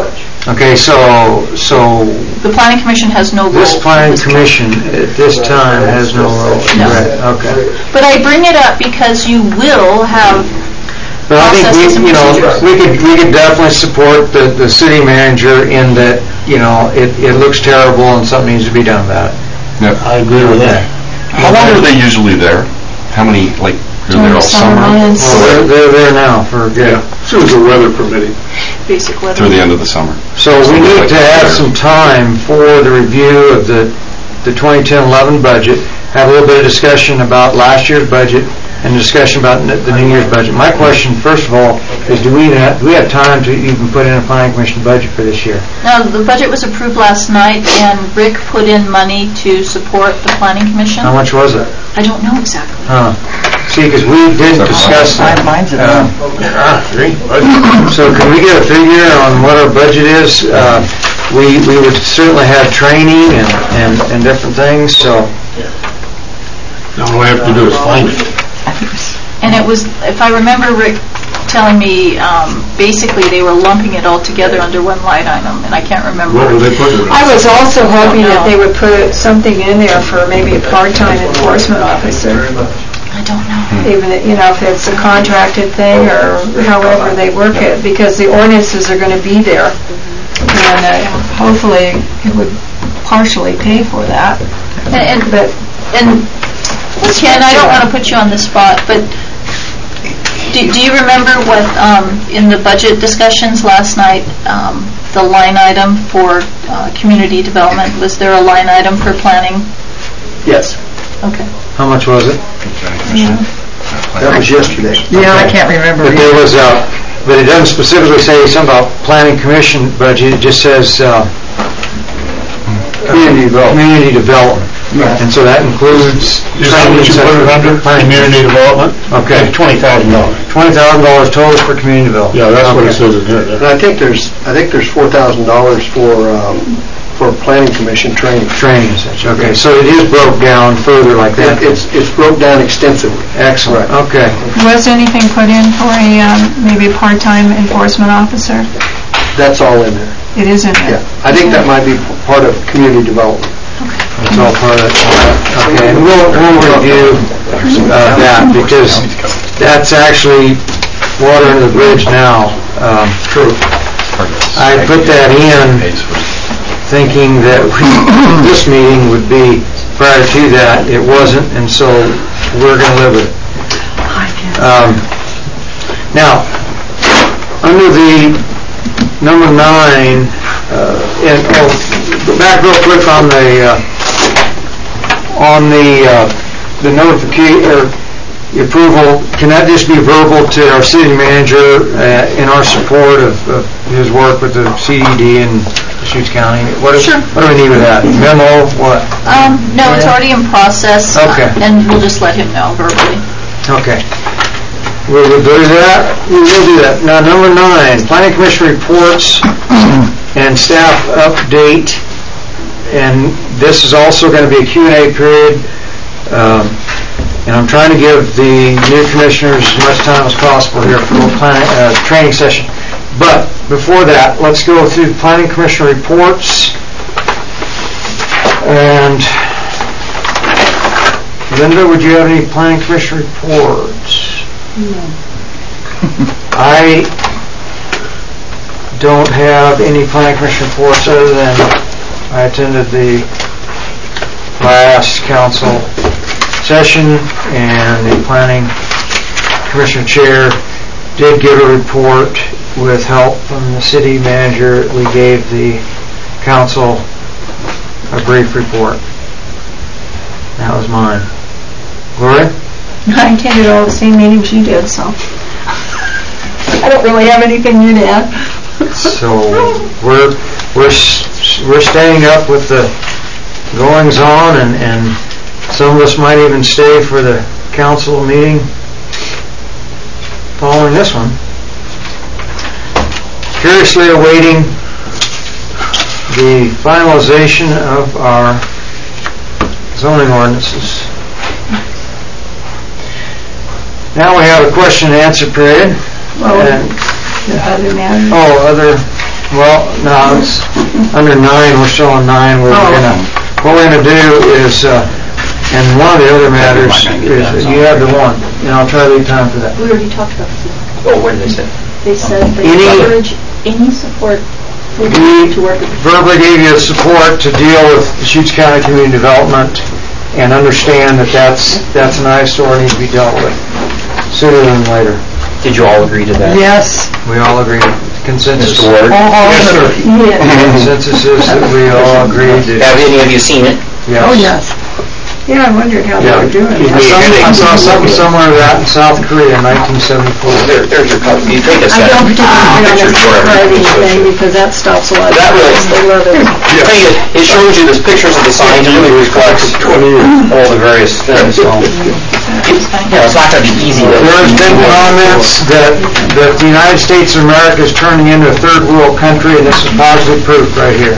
Okay, so, so The planning commission has no role. this in planning this case. commission at this time has no role. No. Right, okay. But I bring it up because you will have, But I think Processes and we, you know, procedures. we could, we could definitely support the, the city manager in that, you know, it, it looks terrible and something needs to be done about it. I agree with that. How long are they usually there? How many, like, they're there all summer? months. Well, they're, they're there now for good. As soon as the weather permitting. basic weather. Through the end of the summer. So we need to have some time for the review of the, the twenty ten eleven budget, have a little bit of discussion about last year's budget, and discussion about n- the New Year's budget. My question, first of all, is do we have, do we have time to even put in a planning commission budget for this year? Now, the budget was approved last night, and Rick put in money to support the planning commission. How much was it? I don't know exactly. Huh. See, because we didn't discuss that. Uh, Ah, three. So can we get a figure on what our budget is? Uh, We, we would certainly have training and, and, and different things, so. Now all we have to do is find it. And it was, if I remember Rick telling me, um, basically they were lumping it all together under one line item, and I can't remember. What were they putting it on? I was also hoping that they would put something in there for maybe a part-time enforcement officer, I don't know. even, you know, if it's a contracted thing or however they work it, because the ordinances are going to be there. And uh, hopefully it would partially pay for that. And, and, But and Ken, I don't want to put you on the spot, but do, do you remember what, um, in the budget discussions last night, um, the line item for, uh, community development, was there a line item for planning? Yes, Okay. How much was it? that was yesterday. Yeah, I can't remember. But there was, uh, but it doesn't specifically say something about planning commission budget, it just says, uh, Community development. community development. And so that includes. Is that what you put it under? Community development? Okay. Twenty thousand dollars. Twenty thousand dollars total for community development. Yeah, that's what it Okay. says in here. And I think there's, I think there's four thousand dollars for, um, for planning commission training. Training and such, okay, so it is broke down further like that. It- It's, it's broke down extensively. Excellent, okay. was anything put in for a, um, maybe a part-time enforcement officer? That's all in there. It is in Yeah, there. I think that might be p- part of community development. It's all part of it. Okay, and we'll, we'll review uh, that, because that's actually water under the bridge now. Um, True. I put that in thinking that we- this meeting would be prior to that. It wasn't, and so we're going to live with it. Um, Now, under the number nine, uh, and, oh, go back real quick on the, uh, on the, uh, the notification, or the approval, can that just be verbal to our city manager uh, in our support of of his work with the C D D in Deschutes County? What is- Sure. What do we need with that? Memo, what? Um, no, it's already in process. Okay. And we'll just let him know verbally. Okay. We will do that, we will do that. Now, number nine, planning commission reports and staff update, and this is also going to be a Q and A period, um, and I'm trying to give the new commissioners as much time as possible here for the planning, uh, training session. But before that, let's go through the planning commission reports, and Linda, would you have any planning commission reports? I don't have any planning commission reports other than I attended the last council session, and the planning commission chair did give a report with help from the city manager. We gave the council a brief report. That was mine. Gloria? I attended all the same meetings you did, so I don't really have anything new to add. So we're, we're, s- we're staying up with the goings on, and, and some of us might even stay for the council meeting following this one. Curiously awaiting the finalization of our zoning ordinances. Now we have a question and answer period. Well, And- the other matter. Oh, other, Well, no, it's under nine, we're still on nine, we're Oh. gonna, what we're gonna do is, uh, and one of the other matters is, you have the one, and I'll try to leave time for that. We already talked about this. Oh, what did they say? They said they Any- encourage any support for We you to work with. verbally gave you the support to deal with Deschutes County Community Development and understand that that's, that's an eyesore and needs to be dealt with sooner than later. Did you all agree to that? Yes. We all agree, consensus. Mister Ward? Yes, sir. Consensus is that we all agree to. Have any of you seen it? Yes. Oh, yes. Yeah, I wondered how they Yeah. were doing. I saw- I saw something somewhere of that in South Korea in nineteen seventy-four. There, there's your copy. You take a I second. don't particularly Pictures want to wherever write you go. anything because that stops a lot of That really- people. They love it. I tell you, it shows you, there's pictures of the signs, it really reflects all the various things, so. You know, it's not gonna be easy to. There's been comments that, that the United States of America is turning into a third world country, and this is positive proof right here.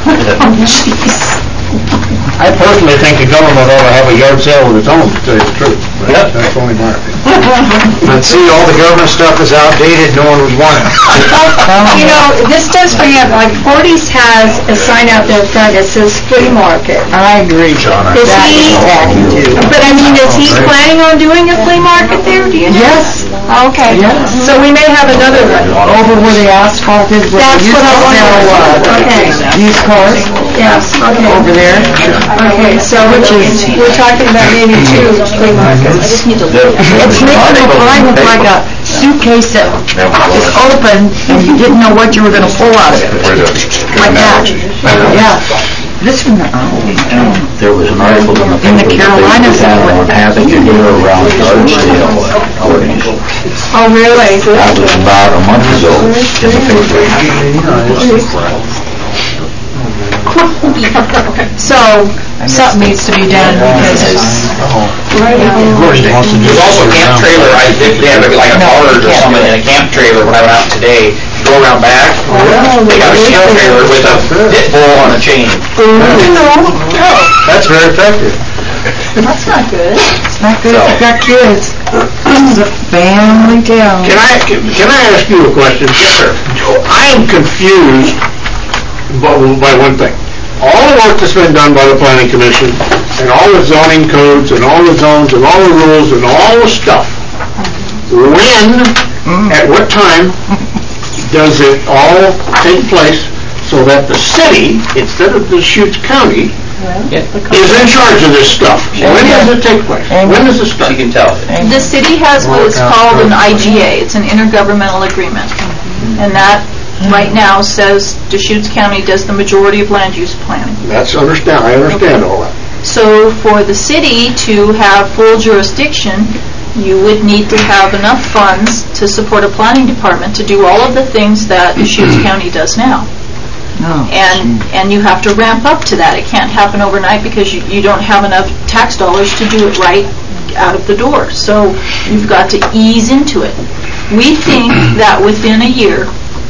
I personally think the government ought to have a yard sale of its own, to tell you the truth. But Yep. That's only my opinion. But see, all the government stuff is outdated, no one would want it. You know, this does bring up, like Forties has a sign out there front that says flea market. I agree. Is he, but I mean, is he planning on doing a flea market there, do you know? Yes. Okay. So we may have another one. Over where the asphalt is, where That's they used what I to sell, wondered. uh, Okay. used cars, Yes, okay. over there. Okay, so which is, we're talking about maybe two flea markets. It's making the pie look like a suitcase that is open and you didn't know what you were gonna pull out of it. Like that. Yeah. This one, oh, There was an article in the In the paper that they Carolinas, were planning on having a year-round yard sale at Forties. Oh, really? That was about a month ago in the paper. So, something needs to be done because it's, Gordy wants to do. There's also a camp trailer, I think they have like a barge or something in a camp trailer when I went out today. You go around back, they got a camp trailer with a pit bull on a chain. That's very effective. That's not good. it's not good if you got kids. This is a family town. Can I, can I ask you a question? Yes, sir. I am confused by, by one thing. All the work that's been done by the planning commission, and all the zoning codes, and all the zones, and all the rules, and all the stuff, when, at what time does it all take place so that the city, instead of Deschutes County, is in charge of this stuff? When does it take place? When does it start? You can tell. The city has what is called an I G A, it's an intergovernmental agreement. And that, right now, says Deschutes County does the majority of land use planning. That's understand, I understand all that. So for the city to have full jurisdiction, you would need to have enough funds to support a planning department to do all of the things that Deschutes County does now. No. And, and you have to ramp up to that. It can't happen overnight because you, you don't have enough tax dollars to do it right out of the door. So you've got to ease into it. We think that within a year,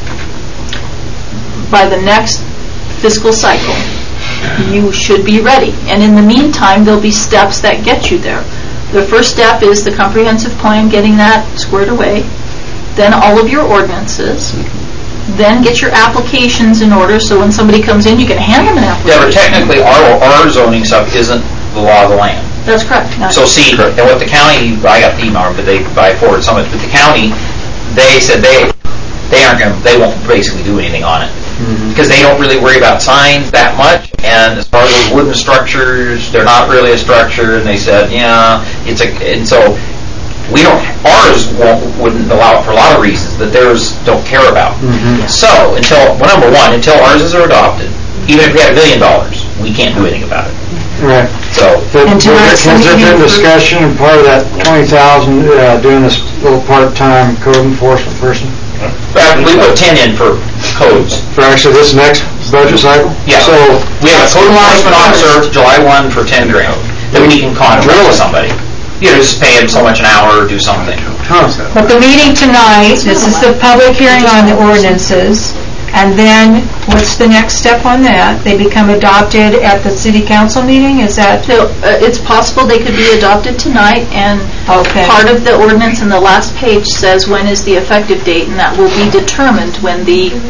by the next fiscal cycle, you should be ready. And in the meantime, there'll be steps that get you there. The first step is the comprehensive plan, getting that squared away, then all of your ordinances, then get your applications in order, so when somebody comes in, you can hand them an Yeah, but application. technically, our, our zoning stuff isn't the law of the land. That's correct. Now, So see, and what the county, I got the email, but they, I forwarded some of it, but the county, they said they, they aren't gonna, they won't basically do anything on it. Because they don't really worry about signs that much, and as far as those wooden structures, they're not really a structure, and they said, yeah, it's a, and so, we don't, ours won't, wouldn't allow it for a lot of reasons that theirs don't care about. So, until, well, number one, until ours are adopted, even if we had a million dollars, we can't do anything about it. Right. So, But And tonight's Has there been meeting for- discussion, and part of that twenty thousand, uh, doing this little part-time code enforcement person? uh, we put ten in for codes. For actually this next budget cycle? Yeah. So, We have a code enforcement officer, July first for ten grand, that we can contract with somebody. You know, just pay him so much an hour or do something. huh, but the meeting tonight, this is the public hearing on the ordinances, and then what's the next step on that? They become adopted at the city council meeting, is that? So, uh, it's possible they could be adopted tonight, and Okay. part of the ordinance in the last page says when is the effective date, and that will be determined when the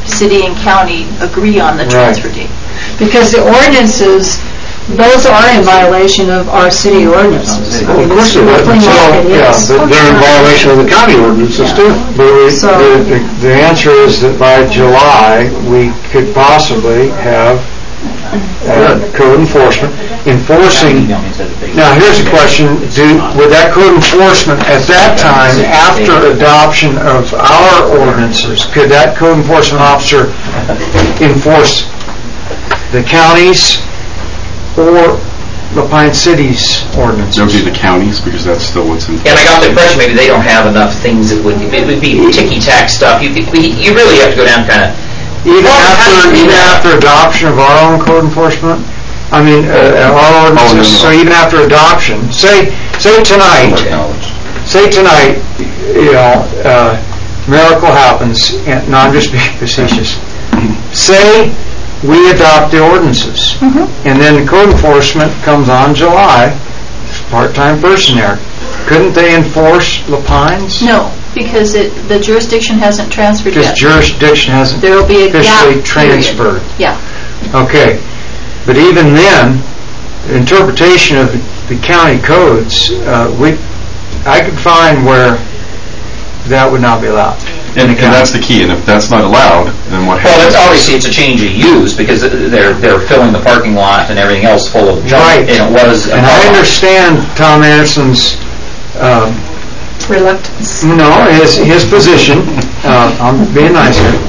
city and county agree on the transfer date. Because the ordinances, those are in violation of our city ordinances. I mean, Of course this they would. flea So, market yeah, is. but they're in violation of the county ordinances too. But we, So- the, the- the answer is that by July, we could possibly have uh, code enforcement enforcing. Now, here's a question, do, would that code enforcement at that time, after adoption of our ordinances, could that code enforcement officer enforce the county's or La Pine City's ordinances? That would be the counties, because that's still what's in. And I got the impression maybe they don't have enough things that would, it would be ticky-tack stuff. You could, we- you really have to go down kind of, Even Well, how do after, you do even that? after adoption of our own code enforcement? I mean, uh, our ordinances, no, so no. even after adoption, say, say tonight, say tonight, you know, uh, miracle happens, and, no, I'm just being facetious. Say we adopt the ordinances, and then code enforcement comes on July, part-time person there. Couldn't they enforce La Pines? No, because it, the jurisdiction hasn't transferred Because yet. jurisdiction hasn't There will be a gap officially period. transferred. Yeah. Okay, but even then, interpretation of the county codes, uh, we, I could find where that would not be allowed. And, and that's the key, and if that's not allowed, then what well, happens? it's obviously it's a change of use because they're, they're filling the parking lot and everything else full of junk. Right. And it was. a And I parking lot. understand Tom Anderson's, um, Reluctance. no, his, his position, uh, I'm being nice here,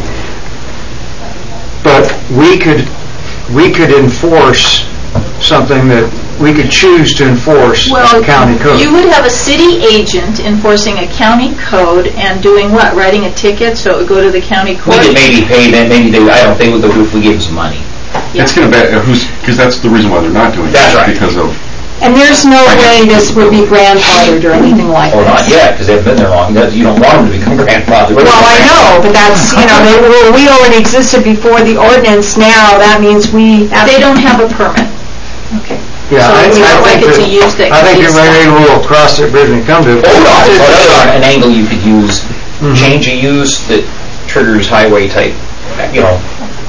but we could, we could enforce something that, we could choose to enforce Well, a county code. you would have a city agent enforcing a county code and doing what? Writing a ticket so it would go to the county We court? could maybe pay them, maybe they, I don't think we would if we gave them some money. It's gonna be, who's, because that's the reason why they're not doing it. That's right. Because of, And there's no way this would be grandfathered or anything like Or not this. yet, because they've been there long. That- You don't want them to become grandfathered. Well, I know, but that's, you know, they, well, we already existed before the ordinance, now that means we have They to... don't have a permit. Okay. Yeah, So I- we I don't like think it to that- use that. I think can you're be maybe we'll cross that bridge and come to it. Hold on, another an angle you could use, Mm-hmm. change of use that triggers highway type, you know,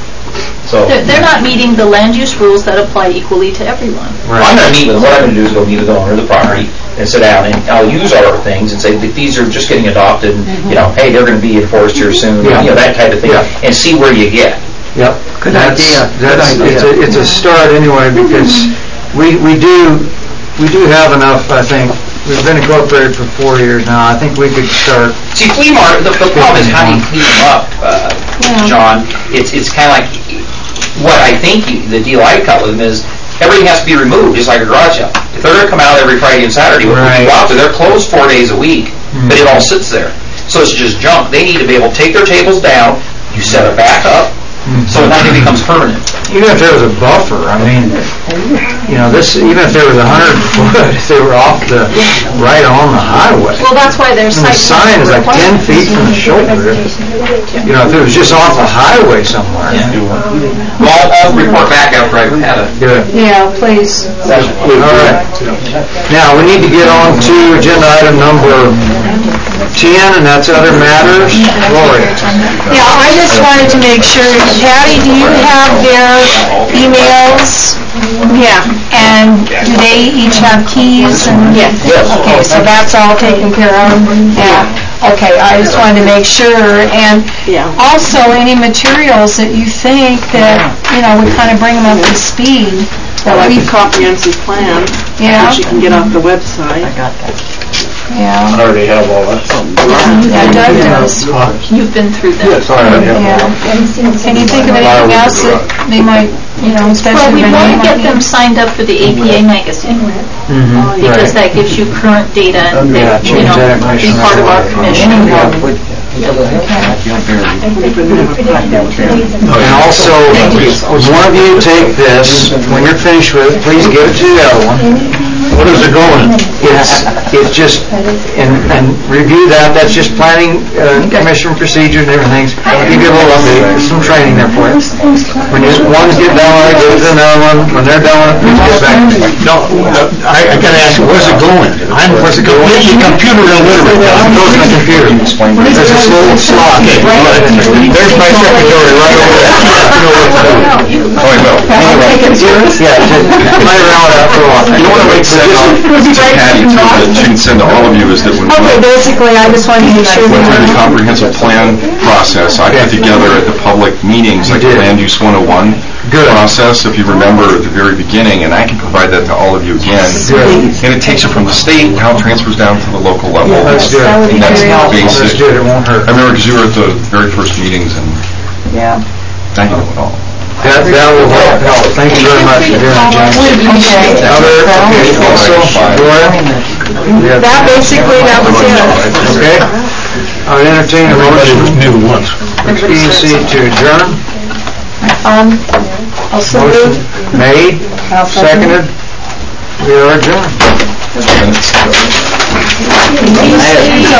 so. They're, they're not meeting the land use rules that apply equally to everyone. Well, I'm gonna meet with, what I'm gonna do is go meet with the owner of the property and sit down and I'll use our things and say that these are just getting adopted, and, you know, hey, they're gonna be enforced here soon, you Yeah. know, that type of thing, Yeah. and see where you get. Yep. Good That's- idea. That's, Good it's a, it's a start anyway, because we, we do, we do have enough, I think, we've been incorporated for four years now, I think we could start, See, flea market, the, the problem is how do you clean them up, uh, John? It's, it's kinda like, what I think you- the deal I cut with them is, everything has to be removed, just like a garage sale. If they're gonna come out every Friday and Saturday, when Right. you go out there, they're closed four days a week, but it all sits there. So it's just junk. They need to be able to take their tables down, you set it back up, so nothing becomes permanent. even if there was a buffer, I mean, you know, this, even if there was a hundred foot, if they were off the, right on the highway. Well, that's why there's And the site sign is like ten requirements. feet from the shoulder. You know, if it was just off the highway somewhere. Well, I'll, I'll report back after I've had a Good. Yeah, please. session. All right. Now, we need to get on to agenda item number ten, and that's other matters. Gloria. Yeah, I just wanted to make sure, Patty, do you have their emails? Yeah, and do they each have keys and? Yes. Okay, so that's all taken care of? Yeah, okay, I just wanted to make sure, and also any materials that you think that, you know, would kind of bring them up to speed. that Like we- a comprehensive plan, Yeah, which you can get off the website. yeah, I already have all that. yeah, Doug does, You've been through that. Yes, I already have all yeah. that. Can you think of anything else that they might, you know, Well, especially we when want they to get might them be? signed up for the A P A magazine, Mm-hmm. because that gives you current data and, they, Yeah, you change know, that information be part of our right away. commission. And also, would one of you take this, when you're finished with it, please give it to the other one. What is it going? It's, it's just, and, and review that, that's just planning, uh, commission procedure and everything. Give you a little update, there's some training there for you. When you, ones get done, I go to another one, when they're done, it gets back to me. No, uh, I, I gotta ask you, where's it going? I'm, where's it going? It's computer illiterate. It goes in the computer. There's this little slot. There's my secretary right over there. You know what to do. Oh, I will. Yeah, just play around with that for a while. You know what I might send out to Patty too, that she can send to all of you is that when we Okay, basically, I just wanted to make sure went through the that comprehensive plan process, I put together at the public meetings, like the Land Use one oh one process, if you remember at the very beginning, and I can provide that to all of you again. And it takes it from the state, how it transfers down to the local level. Let's do it. That would be And that's very helpful. Let's basic. do it, it won't hurt. I remember because you were at the very first meetings, and Yeah. I know it all. That, that will help, help. Thank you very much for doing that, James. Other, okay, also, Gloria? Yeah. That basically, that was it. Okay. I'll entertain a Everybody was motion, new once. E and C to adjourn. Um, I'll send Motion you. made, I'll second it. seconded. We are adjourned. And it's-